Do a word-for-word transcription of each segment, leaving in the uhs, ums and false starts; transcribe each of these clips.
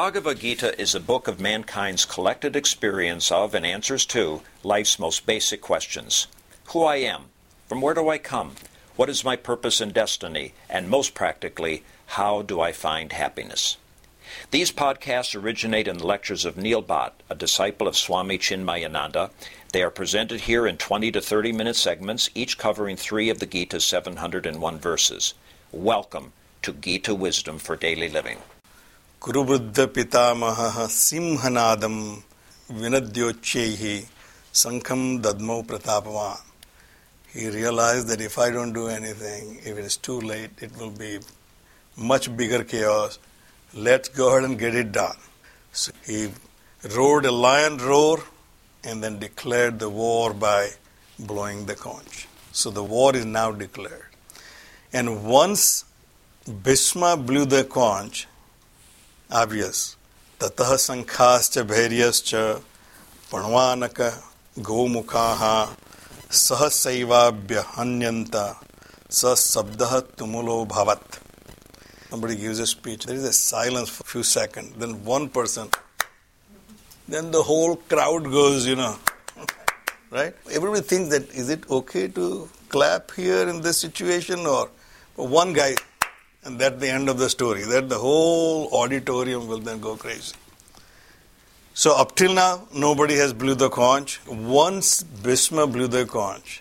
Bhagavad Gita is a book of mankind's collected experience of and answers to life's most basic questions. Who I am, from where do I come, what is my purpose and destiny, and most practically, how do I find happiness? These podcasts originate in the lectures of Neil Bhatt, a disciple of Swami Chinmayananda. They are presented here in twenty to thirty minute segments, each covering three of the Gita's seven hundred one verses. Welcome to Gita Wisdom for Daily Living. Kurubuddha Pitamaha Simhanadam Vinadyochehi Sankham Dadmo Pratapava. He realized that if I don't do anything, if it is too late, it will be much bigger chaos. Let's go ahead and get it done. So he roared a lion roar and then declared the war by blowing the conch. So the war is now declared. And once Bhishma blew the conch, obvious, Tataha Sankhascha Bhairyascha Panvanaka Gomukhaha Sahasaiva Hanyanta Sa Sabdaha Tumulo Bhavat. Somebody gives a speech, there is a silence for a few seconds, then one person, then the whole crowd goes, you know, right? Everybody thinks that, is it okay to clap here in this situation, or one guy, and that's the end of the story. That the whole auditorium will then go crazy. So up till now, nobody has blew the conch. Once Bhishma blew the conch,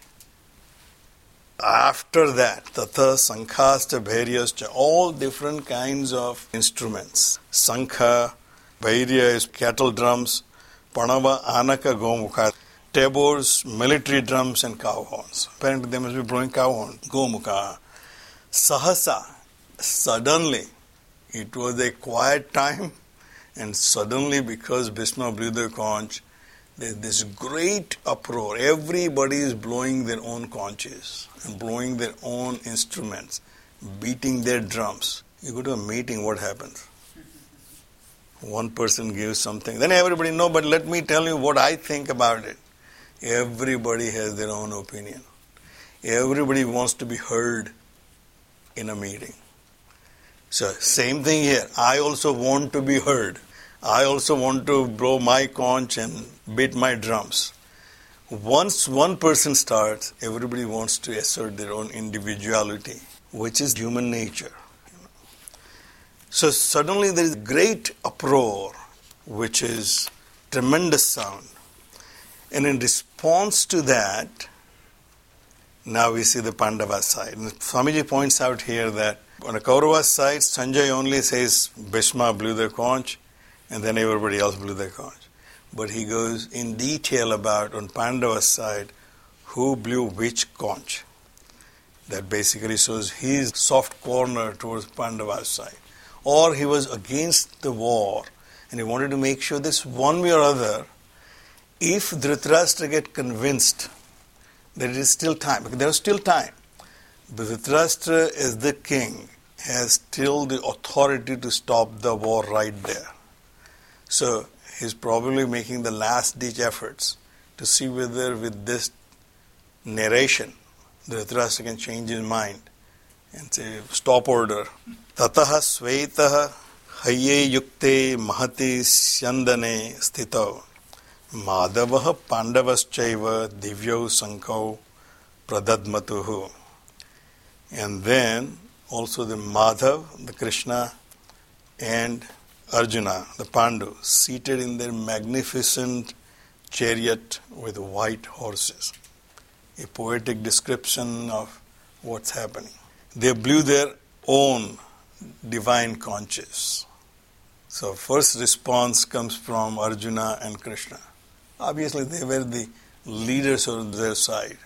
after that, Tatha, Sankhasta, Bhairyascha, all different kinds of instruments. Sankha, Bhairya is cattle drums, Panava, Anaka, Gomukha, tabors, military drums and cow horns. Apparently they must be blowing cow horns. Gomukha. Sahasa, suddenly, it was a quiet time, and suddenly, because Bhishma blew the conch, there's this great uproar. Everybody is blowing their own conches and blowing their own instruments, beating their drums. You go to a meeting, what happens? One person gives something, then everybody, no, but let me tell you what I think about it. Everybody has their own opinion. Everybody wants to be heard in a meeting. So, same thing here. I also want to be heard. I also want to blow my conch and beat my drums. Once one person starts, everybody wants to assert their own individuality, which is human nature. So suddenly there is great uproar, which is tremendous sound. And in response to that, now we see the Pandava side. And Swamiji points out here that on the Kaurava side, Sanjay only says Bhishma blew the conch, and then everybody else blew the conch. But he goes in detail about, on Pandava's side, who blew which conch. That basically shows his soft corner towards Pandava's side. Or he was against the war, and he wanted to make sure this one way or other, if Dhritarashtra get convinced that it is still time, because there is still time. Dhritarashtra as the king has still the authority to stop the war right there. So he's probably making the last ditch efforts to see whether with this narration Dhritarashtra can change his mind and say, stop order. Tataha Sveitaha Haye Yukte Mahati Syandane Sthito Madhavaha Pandavaschaiva Divyo Sankau Pradadmatuhu. And then also the Madhav, the Krishna, and Arjuna, the Pandu, seated in their magnificent chariot with white horses. A poetic description of what's happening. They blew their own divine conches. So first response comes from Arjuna and Krishna. Obviously they were the leaders of their side.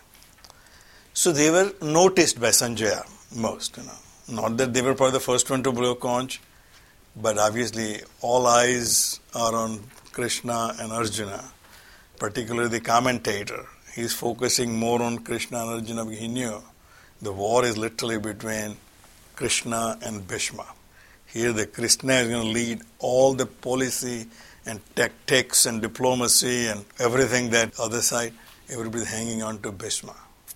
So they were noticed by Sanjaya most, you know. Not that they were probably the first one to blow conch, but obviously all eyes are on Krishna and Arjuna, particularly the commentator. He's focusing more on Krishna and Arjuna because he knew the war is literally between Krishna and Bhishma. Here the Krishna is going to lead all the policy and tactics and diplomacy and everything that other side, everybody's hanging on to Bhishma.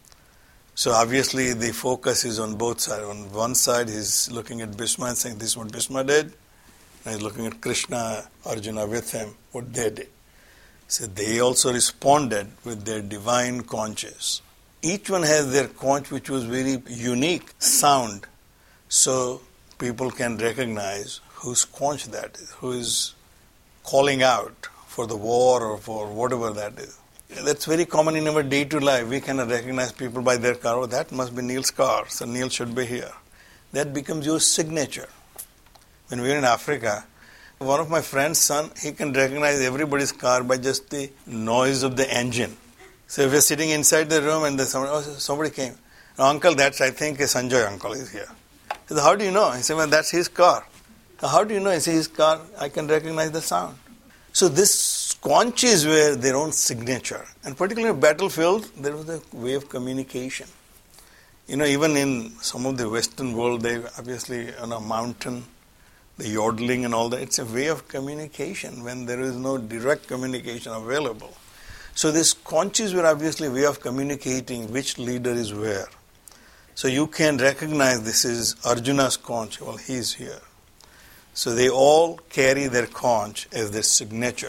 So obviously the focus is on both sides. On one side he's looking at Bhishma and saying this is what Bhishma did, And he's looking at Krishna, Arjuna with him, what they did. So they also responded with their divine conches. Each one has their conch which was very unique sound, so people can recognize whose conch that is, who is calling out for the war or for whatever that is. That's very common in our day-to-day life. We cannot recognize people by their car. Oh, that must be Neil's car, so Neil should be here. That becomes your signature. When we were in Africa, one of my friend's son, he can recognize everybody's car by just the noise of the engine. So if we're sitting inside the room and there's somebody, oh, somebody came. No, uncle, that's, I think, Sanjay uncle is here. He said, how do you know? He said, well, that's his car. How do you know? He said, his car, I can recognize the sound. So this conches were their own signature. And particularly in battlefield, there was a way of communication. You know, even in some of the Western world, they obviously on a mountain, the yodeling and all that, it's a way of communication when there is no direct communication available. So these conches were obviously a way of communicating which leader is where. So you can recognize this is Arjuna's conch. Well, he's here. So they all carry their conch as their signature.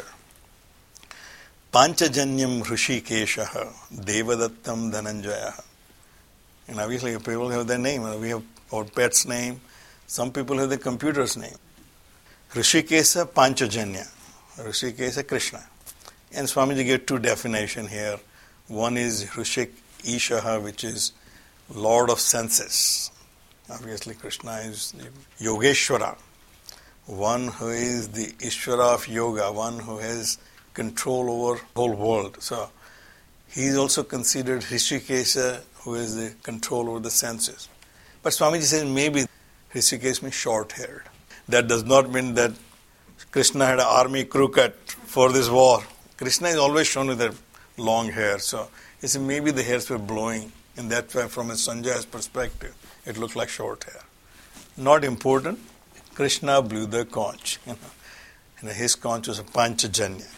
Panchajanyam Hrishikeshaha Devadattam Dhananjayaha. And obviously people have their name. We have our pet's name. Some people have the computer's name. Hrishikesa Panchajanya. Hrishikesa Krishna. And Swamiji gave two definitions here. One is Hrishik Ishaha, which is Lord of senses. Obviously Krishna is Yogeshwara. One who is the Ishvara of yoga, one who has control over the whole world. So he is also considered Hrishikesa, who has the control over the senses. But Swamiji says maybe Hrishikesh means short-haired. That does not mean that Krishna had an army crew cut for this war. Krishna is always shown with their long hair. So he said maybe the hairs were blowing. And that's why from a Sanjay's perspective, it looked like short hair. Not important. Krishna blew the conch. You know. And his conch was a Panchajanya.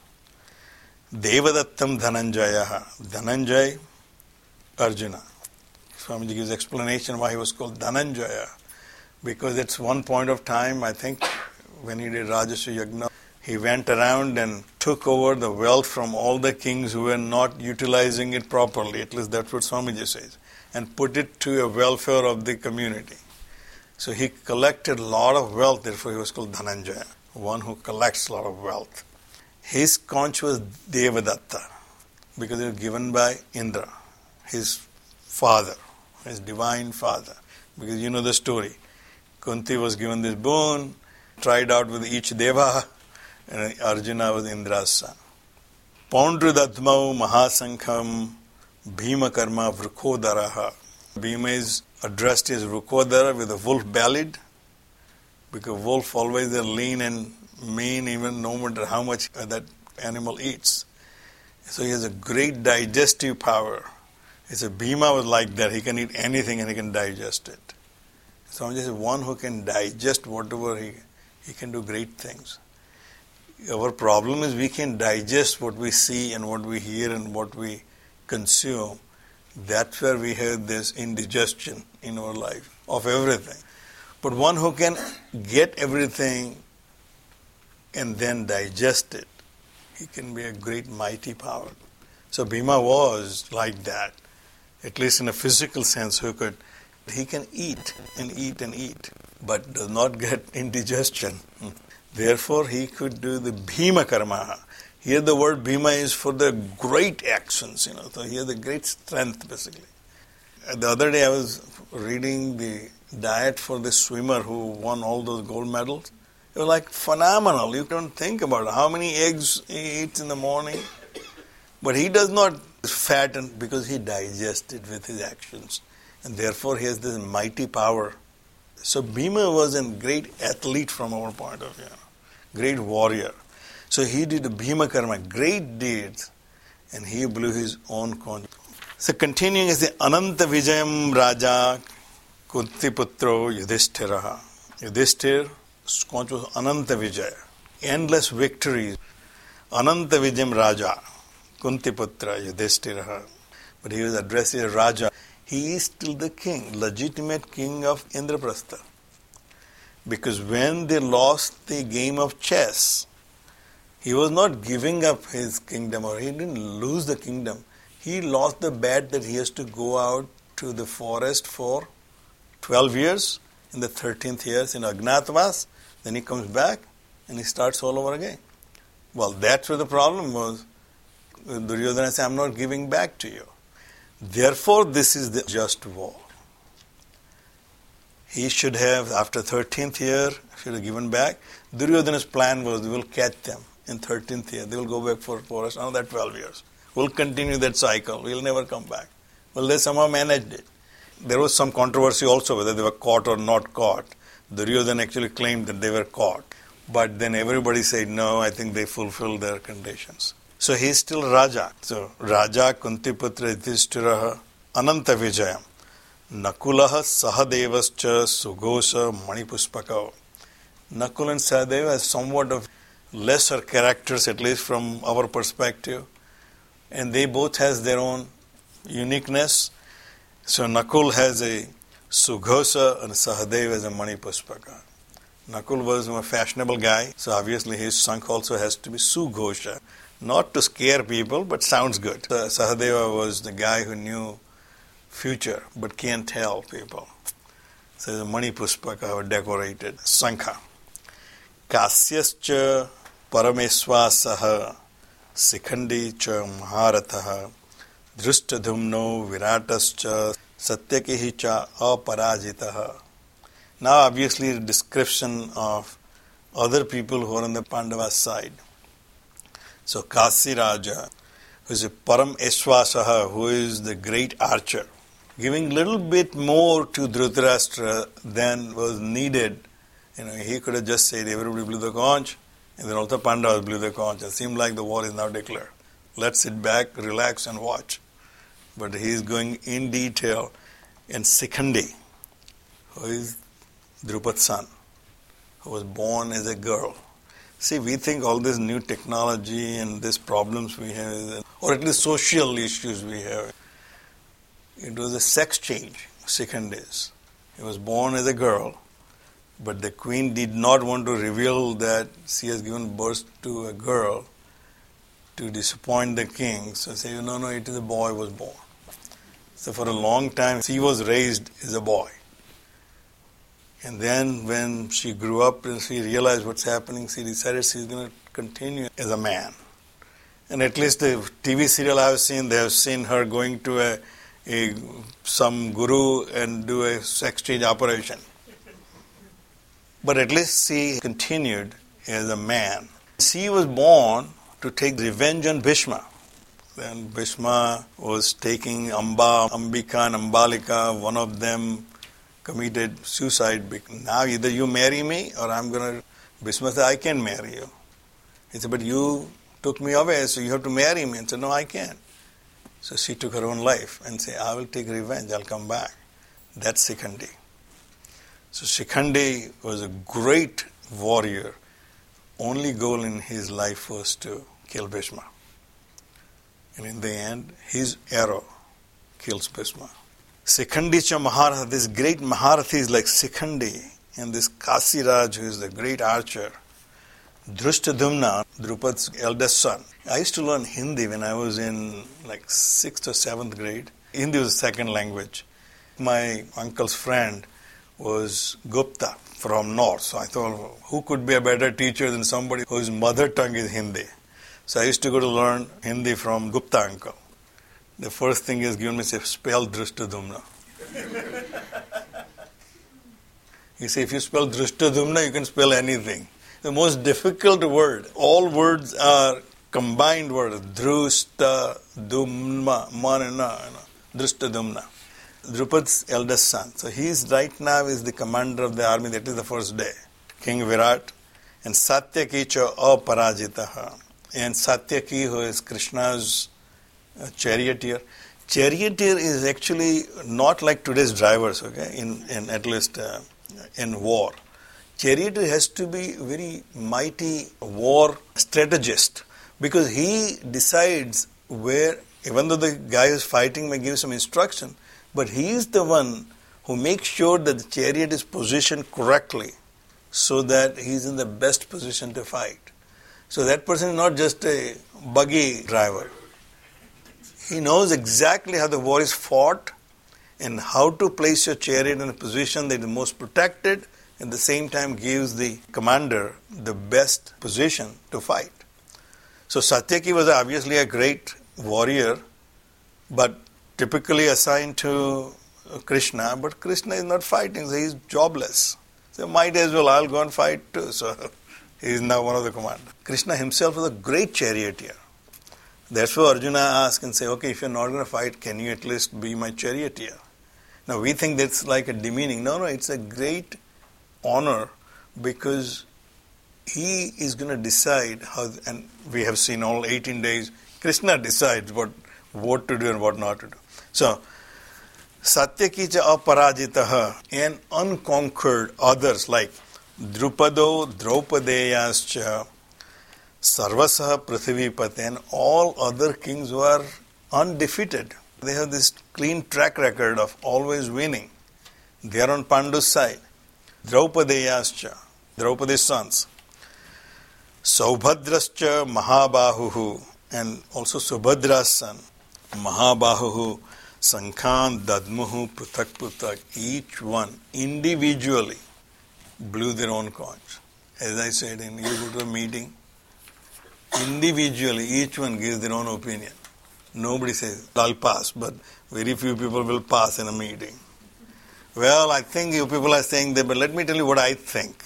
Devadattam Dhananjayaha. Dhananjay, Arjuna. Swamiji gives explanation why he was called Dhananjaya. Because at one point of time, I think, when he did Rajasva Yagna, he went around and took over the wealth from all the kings who were not utilizing it properly. At least that's what Swamiji says. And put it to a welfare of the community. So he collected a lot of wealth, therefore he was called Dhananjaya, one who collects a lot of wealth. His conch was Devadatta, because it was given by Indra, his father, his divine father. Because you know the story. Kunti was given this boon, tried out with each deva, and Arjuna was Indra's son. Paundridatmau Mahasankham Bhima Karma Vrukhodaraha. Bhima is addressed as Vrukhodara with a wolf bellied, because wolf always are lean and mean, even no matter how much that animal eats. So he has a great digestive power. It's a Bhima was like that. He can eat anything and he can digest it. So I'm just one who can digest whatever he he can do great things. Our problem is we can digest what we see and what we hear and what we consume. That's where we have this indigestion in our life of everything. But one who can get everything and then digest it, he can be a great mighty power. So Bhima was like that, at least in a physical sense, who could, he can eat and eat and eat, but does not get indigestion. Therefore, he could do the Bhima Karma. Here the word Bhima is for the great actions, you know. So he has the great strength, basically. The other day I was reading the diet for this swimmer who won all those gold medals. It was like phenomenal. You don't think about it. How many eggs he eats in the morning. But he does not fatten because he digests it with his actions. And therefore he has this mighty power. So Bhima was a great athlete from our point of view. Great warrior. So he did a Bhima Karma, great deeds. And he blew his own conch. So continuing is the Ananta Vijayam Raja Kuntiputro Yudhishthiraha. Yudhishthir, his conch was Ananta Vijaya. Endless victories. Ananta Vijayam Raja Kuntiputra Yudhishthiraha. But he was addressed as Raja. He is still the king, legitimate king of Indraprastha. Because when they lost the game of chess, he was not giving up his kingdom, or he didn't lose the kingdom. He lost the bet that he has to go out to the forest for twelve years. In the thirteenth year, in Agnatavas, then he comes back and he starts all over again. Well, that's where the problem was. Duryodhana said, I'm not giving back to you. Therefore, this is the just war. He should have, after thirteenth year, should have given back. Duryodhana's plan was, we will catch them in thirteenth year. They will go back for forest another twelve years. We'll continue that cycle. We'll never come back. Well, they somehow managed it. There was some controversy also whether they were caught or not caught. Duryodhana actually claimed that they were caught. But then everybody said, no, I think they fulfilled their conditions. So he's still Raja. So Raja Kuntiputra Yudhishthiraha Ananta Vijayam Nakulaha Sahadevascha Sughosa Manipuspaka. Nakul and Sahadeva are somewhat of lesser characters, at least from our perspective. And they both has their own uniqueness. So Nakul has a Sughosa and Sahadeva has a Manipuspaka. Nakul was a fashionable guy, so obviously his sunk also has to be Sughosha. Not to scare people, but sounds good. So Sahadeva was the guy who knew future, but can't tell people. So the Manipuspaka were decorated. Sankha. Kasyascha Parameswasaha Sikhandi cha Maharatha Drishtadhumno Viratascha Satyakihi cha Aparajitaha. Now obviously a description of other people who are on the Pandava side. So Kasi Raja, who is a Param Eswasaha, who is the great archer, giving little bit more to Dhritarashtra than was needed. You know, he could have just said everybody blew the conch, and then also Pandavas blew the conch. It seemed like the war is now declared. Let's sit back, relax and watch. But he is going in detail. And Sikhandi, who is Drupad's son, who was born as a girl. See, we think all this new technology and these problems we have, or at least social issues we have, it was a sex change, Sikhandi's. He was born as a girl, but the queen did not want to reveal that she has given birth to a girl to disappoint the king. So say, no, no, it is a boy who was born. So for a long time, she was raised as a boy. And then when she grew up and she realized what's happening, she decided she's going to continue as a man. And at least the T V serial I've seen, they have seen her going to a, a some guru and do a sex change operation. But at least she continued as a man. She was born to take revenge on Bhishma. Then Bhishma was taking Amba, Ambika and Ambalika. One of them committed suicide. Now either you marry me or I'm going to... Bhishma said, I can't marry you. He said, but you took me away, so you have to marry me. And said, no, I can't. So she took her own life and said, I will take revenge, I'll come back. That's Sikhandi. So Sikhandi was a great warrior. Only goal in his life was to kill Bhishma. And in the end, his arrow kills Bhishma. Sikhandi cha Maharathi, this great Maharathi is like Sikhandi, and this Kasiraj, who is the great archer. Drishtadhumna, Drupad's eldest son. I used to learn Hindi when I was in like sixth or seventh grade. Hindi was the second language. My uncle's friend was Gupta from North. So I thought, who could be a better teacher than somebody whose mother tongue is Hindi? So I used to go to learn Hindi from Gupta uncle. The first thing is given me, say, spell Drishtadhumna. He said, if you spell Drishtadhumna, you can spell anything. The most difficult word. All words are combined words. Drusta, Dhumma, Manana, Drishtadhumna. Drupad's eldest son. So he is right now is the commander of the army. That is the first day. King Virat. And Satyaki cha aparajitaha. And Satyaki, who is Krishna's uh, charioteer. Charioteer is actually not like today's drivers, okay, in, in at least uh, in war. Charioteer has to be very mighty war strategist, because he decides where, even though the guy who's fighting may give some instruction, but he is the one who makes sure that the chariot is positioned correctly so that he's in the best position to fight. So that person is not just a buggy driver. He knows exactly how the war is fought and how to place your chariot in a position that is most protected, at the same time gives the commander the best position to fight. So Satyaki was obviously a great warrior, but typically assigned to Krishna, but Krishna is not fighting, so he is jobless. So might as well, I'll go and fight too. So he is now one of the commanders. Krishna himself was a great charioteer. That's why Arjuna asked and say, okay, if you're not going to fight, can you at least be my charioteer? Now we think that's like a demeaning. No, no, it's a great honor because he is going to decide how, and we have seen all eighteen days, Krishna decides what, what to do and what not to do. So, Satyaki cha aparajitaha, and unconquered others like Drupado, Draupadeyascha, Sarvasaha Prithivipati, and all other kings were undefeated. They have this clean track record of always winning. They are on Pandu's side. Draupadeyascha, Draupadi's sons. Saubhadrascha Mahabahuhu, and also Subhadra's son. Mahabahuhu, Sankhan, Dadmuhu, Pruthak Pruthak, each one individually blew their own conch. As I said, in you go to a meeting, individually each one gives their own opinion. Nobody says, I'll pass, but very few people will pass in a meeting. Well, I think you people are saying that, but let me tell you what I think.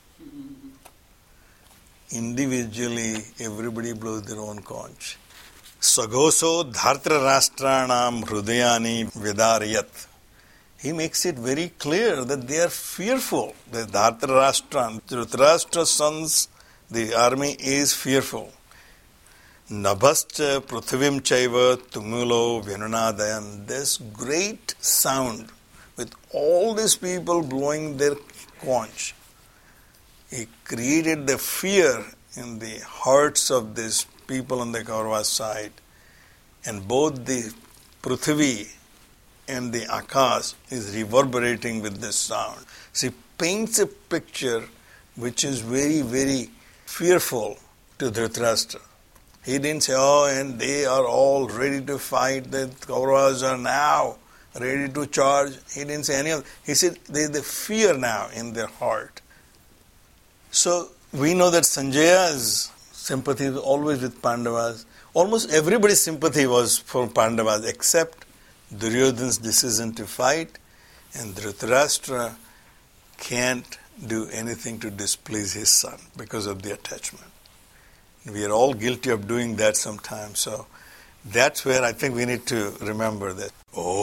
Individually, everybody blows their own conch. Sagoso dhartra rastranam hrudayani vidarayat. He makes it very clear that they are fearful. The dhartra rashtra, Dhritarashtra's sons, the army is fearful. Nabhascha prithivim chaiva tumulo vinunadayan. This great sound with all these people blowing their conch. He created the fear in the hearts of these people on the Kaurava side. And both the Prithvi and the Akash is reverberating with this sound. So he paints a picture which is very, very fearful to Dhritarashtra. He didn't say, oh, and they are all ready to fight, the Kauravas are now ready to charge. He didn't say any of that. He said there is the fear now in their heart. So we know that Sanjaya's sympathy was always with Pandavas. Almost everybody's sympathy was for Pandavas except Duryodhana's decision to fight, and Dhritarashtra can't do anything to displease his son because of the attachment. We are all guilty of doing that sometimes. So that's where I think we need to remember that.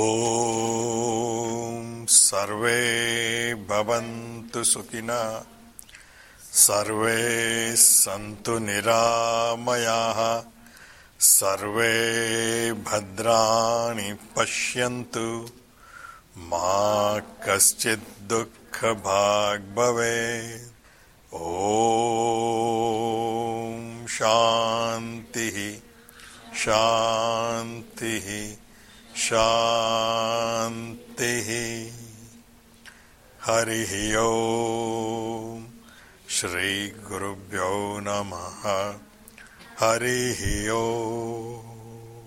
Om Sarve Bhavantu Sukhina Sarve Santu Niramayaha Sarve Bhadrani Pashyantu Ma Kaschid Dukkha Bhag Bhave. Om Shanti Shanti Shanti. Hari Om. Shri Gurubhyo Namaha. Hari Om.